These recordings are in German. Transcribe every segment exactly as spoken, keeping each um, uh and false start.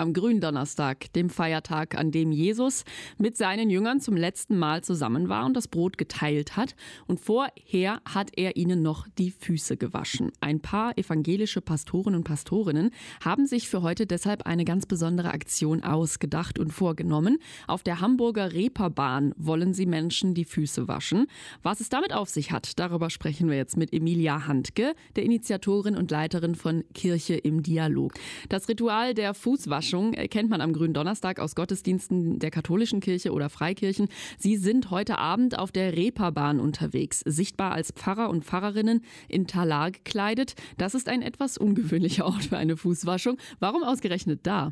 am Gründonnerstag, dem Feiertag, an dem Jesus mit seinen Jüngern zum letzten Mal zusammen war und das Brot geteilt hat. Und vorher hat er ihnen noch die Füße gewaschen. Ein paar evangelische Pastoren und Pastorinnen haben sich für heute deshalb eine ganz besondere Aktion ausgedacht und vorgenommen. Auf der Hamburger Reeperbahn wollen sie Menschen die Füße waschen. Was es damit auf sich hat, darüber sprechen wir jetzt mit Emilia Handke, der Initiatorin und Leiterin von Kirche im Dialog. Das Ritual der Fußwaschung kennt man am Gründonnerstag aus Gottesdiensten der katholischen Kirche oder Freikirchen. Sie sind heute Abend auf der Reeperbahn unterwegs, sichtbar als Pfarrer und Pfarrerinnen in Talar gekleidet. Das ist ein etwas ungewöhnlicher Ort für eine Fußwaschung. Warum ausgerechnet da?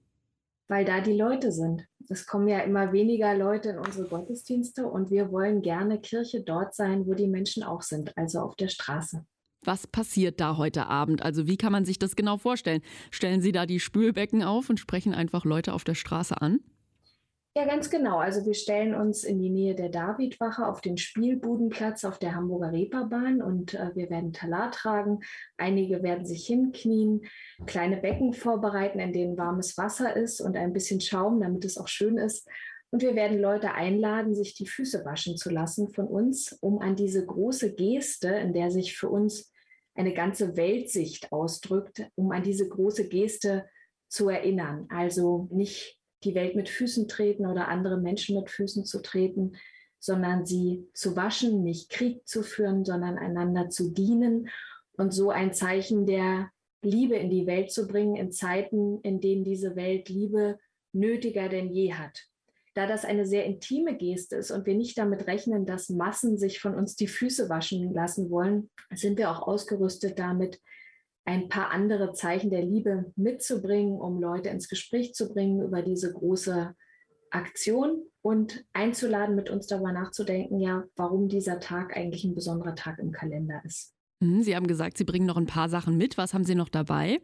Weil da die Leute sind. Es kommen ja immer weniger Leute in unsere Gottesdienste und wir wollen gerne Kirche dort sein, wo die Menschen auch sind, also auf der Straße. Was passiert da heute Abend? Also wie kann man sich das genau vorstellen? Stellen Sie da die Spülbecken auf und sprechen einfach Leute auf der Straße an? Ja, ganz genau. Also wir stellen uns in die Nähe der Davidwache auf den Spielbudenplatz auf der Hamburger Reeperbahn und äh, wir werden Talar tragen. Einige werden sich hinknien, kleine Becken vorbereiten, in denen warmes Wasser ist und ein bisschen Schaum, damit es auch schön ist. Und wir werden Leute einladen, sich die Füße waschen zu lassen von uns, um an diese große Geste, in der sich für uns eine ganze Weltsicht ausdrückt, um an diese große Geste zu erinnern. Also nicht die Welt mit Füßen treten oder andere Menschen mit Füßen zu treten, sondern sie zu waschen, nicht Krieg zu führen, sondern einander zu dienen und so ein Zeichen der Liebe in die Welt zu bringen, in Zeiten, in denen diese Welt Liebe nötiger denn je hat. Da das eine sehr intime Geste ist und wir nicht damit rechnen, dass Massen sich von uns die Füße waschen lassen wollen, sind wir auch ausgerüstet damit, ein paar andere Zeichen der Liebe mitzubringen, um Leute ins Gespräch zu bringen über diese große Aktion und einzuladen, mit uns darüber nachzudenken, ja, warum dieser Tag eigentlich ein besonderer Tag im Kalender ist. Sie haben gesagt, Sie bringen noch ein paar Sachen mit. Was haben Sie noch dabei?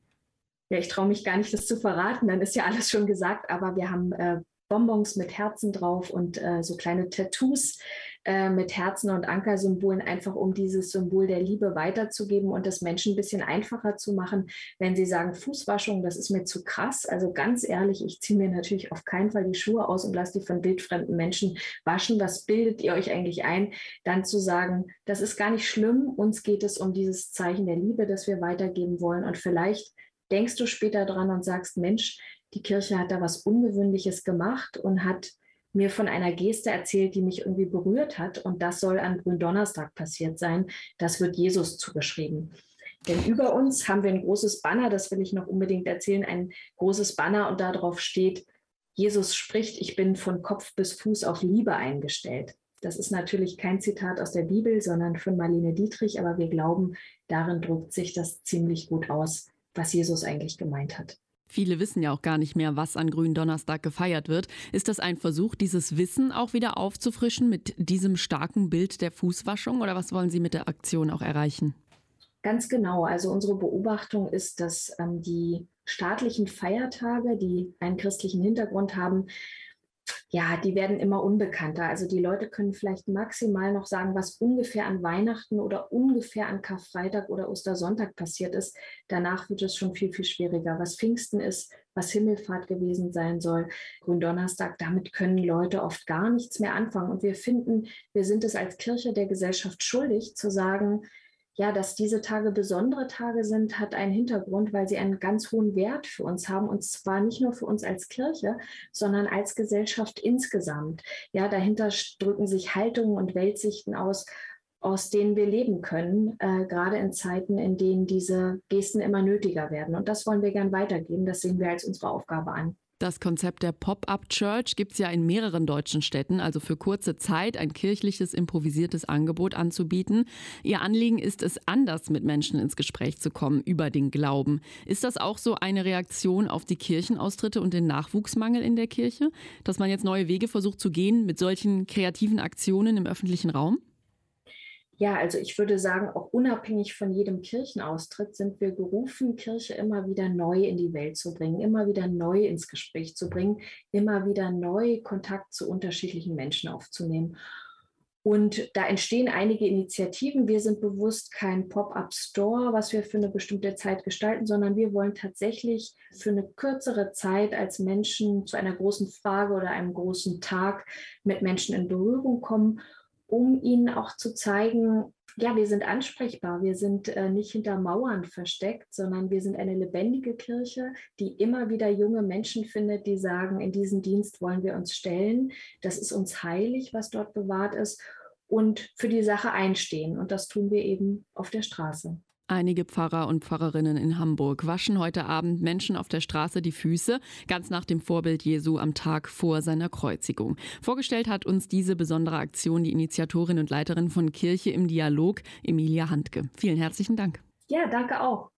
Ja, ich traue mich gar nicht, das zu verraten, dann ist ja alles schon gesagt, aber wir haben äh, Bonbons mit Herzen drauf und äh, so kleine Tattoos äh, mit Herzen und Ankersymbolen, einfach um dieses Symbol der Liebe weiterzugeben und das Menschen ein bisschen einfacher zu machen, wenn sie sagen, Fußwaschung, das ist mir zu krass. Also ganz ehrlich, ich ziehe mir natürlich auf keinen Fall die Schuhe aus und lasse die von wildfremden Menschen waschen. Was bildet ihr euch eigentlich ein? Dann zu sagen, das ist gar nicht schlimm, uns geht es um dieses Zeichen der Liebe, das wir weitergeben wollen und vielleicht denkst du später dran und sagst, Mensch, die Kirche hat da was Ungewöhnliches gemacht und hat mir von einer Geste erzählt, die mich irgendwie berührt hat. Und das soll an Gründonnerstag passiert sein. Das wird Jesus zugeschrieben. Denn über uns haben wir ein großes Banner, das will ich noch unbedingt erzählen, ein großes Banner und darauf steht, Jesus spricht, ich bin von Kopf bis Fuß auf Liebe eingestellt. Das ist natürlich kein Zitat aus der Bibel, sondern von Marlene Dietrich, aber wir glauben, darin drückt sich das ziemlich gut aus, was Jesus eigentlich gemeint hat. Viele wissen ja auch gar nicht mehr, was an Gründonnerstag gefeiert wird. Ist das ein Versuch, dieses Wissen auch wieder aufzufrischen mit diesem starken Bild der Fußwaschung? Oder was wollen Sie mit der Aktion auch erreichen? Ganz genau. Also unsere Beobachtung ist, dass ähm, die staatlichen Feiertage, die einen christlichen Hintergrund haben, ja, die werden immer unbekannter. Also die Leute können vielleicht maximal noch sagen, was ungefähr an Weihnachten oder ungefähr an Karfreitag oder Ostersonntag passiert ist. Danach wird es schon viel, viel schwieriger. Was Pfingsten ist, was Himmelfahrt gewesen sein soll, Gründonnerstag, damit können Leute oft gar nichts mehr anfangen. Und wir finden, wir sind es als Kirche der Gesellschaft schuldig, zu sagen, ja, dass diese Tage besondere Tage sind, hat einen Hintergrund, weil sie einen ganz hohen Wert für uns haben. Und zwar nicht nur für uns als Kirche, sondern als Gesellschaft insgesamt. Ja, dahinter drücken sich Haltungen und Weltsichten aus, aus denen wir leben können, äh, gerade in Zeiten, in denen diese Gesten immer nötiger werden. Und das wollen wir gern weitergeben. Das sehen wir als unsere Aufgabe an. Das Konzept der Pop-up-Church gibt es ja in mehreren deutschen Städten, also für kurze Zeit ein kirchliches, improvisiertes Angebot anzubieten. Ihr Anliegen ist es, anders mit Menschen ins Gespräch zu kommen über den Glauben. Ist das auch so eine Reaktion auf die Kirchenaustritte und den Nachwuchsmangel in der Kirche, dass man jetzt neue Wege versucht zu gehen mit solchen kreativen Aktionen im öffentlichen Raum? Ja, also ich würde sagen, auch unabhängig von jedem Kirchenaustritt sind wir gerufen, Kirche immer wieder neu in die Welt zu bringen, immer wieder neu ins Gespräch zu bringen, immer wieder neu Kontakt zu unterschiedlichen Menschen aufzunehmen. Und da entstehen einige Initiativen. Wir sind bewusst kein Pop-up-Store, was wir für eine bestimmte Zeit gestalten, sondern wir wollen tatsächlich für eine kürzere Zeit als Menschen zu einer großen Frage oder einem großen Tag mit Menschen in Berührung kommen, um ihnen auch zu zeigen, ja, wir sind ansprechbar, wir sind äh, nicht hinter Mauern versteckt, sondern wir sind eine lebendige Kirche, die immer wieder junge Menschen findet, die sagen, in diesen Dienst wollen wir uns stellen. Das ist uns heilig, was dort bewahrt ist, und für die Sache einstehen. Und das tun wir eben auf der Straße. Einige Pfarrer und Pfarrerinnen in Hamburg waschen heute Abend Menschen auf der Straße die Füße, ganz nach dem Vorbild Jesu am Tag vor seiner Kreuzigung. Vorgestellt hat uns diese besondere Aktion die Initiatorin und Leiterin von Kirche im Dialog, Emilia Handke. Vielen herzlichen Dank. Ja, danke auch.